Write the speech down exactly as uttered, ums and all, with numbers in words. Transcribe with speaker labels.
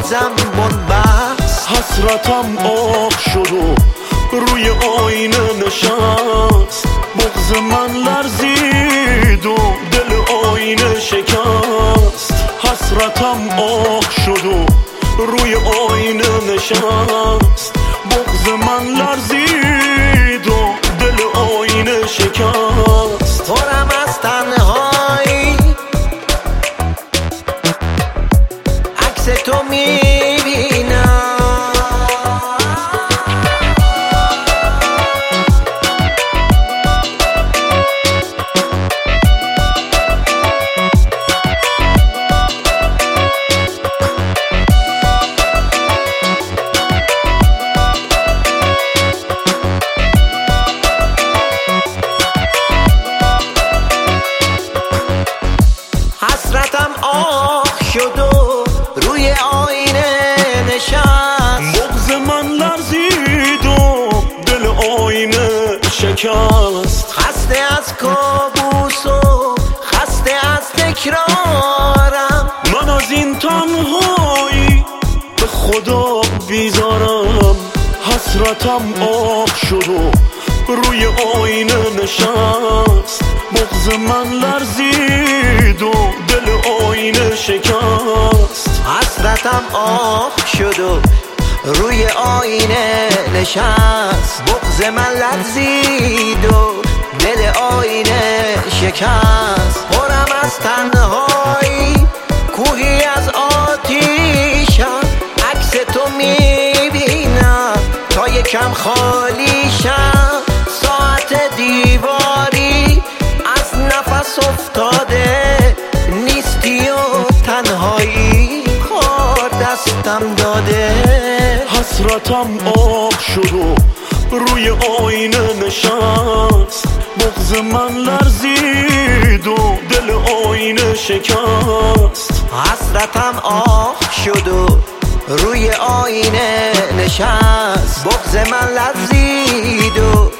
Speaker 1: بازم بنبست.
Speaker 2: حسرتم آب شد و روی آینه نشست. بغض من لرزید و دل آینه شکست. حسرتم آب شد و روی آینه نشست. بغض من لرزید و دل آینه شکست.
Speaker 1: پرم از تنهایی عکس تو میبینم. حسرتم آه شد و روی آینه نشست.
Speaker 2: بغض من لرزید و دل آینه شکست.
Speaker 1: خسته از کابوس و خسته از تکرارم.
Speaker 2: من از این تنهایی به خدا بیزارم. حسرتم آب شد و روی آینه نشست. بغض من لرزید و دل آینه شکست.
Speaker 1: حسرتم آه شد و روی آینه نشست. بغض من لرزید و دل آینه شکست. پرم از تنهایی کوهی از آتیشم. عکس تو میبینم تا یکم خالی شم. ساعت دیواری از نفس افتاده نیستی و تنهایی کار دستم داده.
Speaker 2: حسرتم آب شد و روی آینه نشست. بغض من لرزید و دل آینه شکست.
Speaker 1: حسرتم آه شد و روی آینه نشست. بغض من لرزید و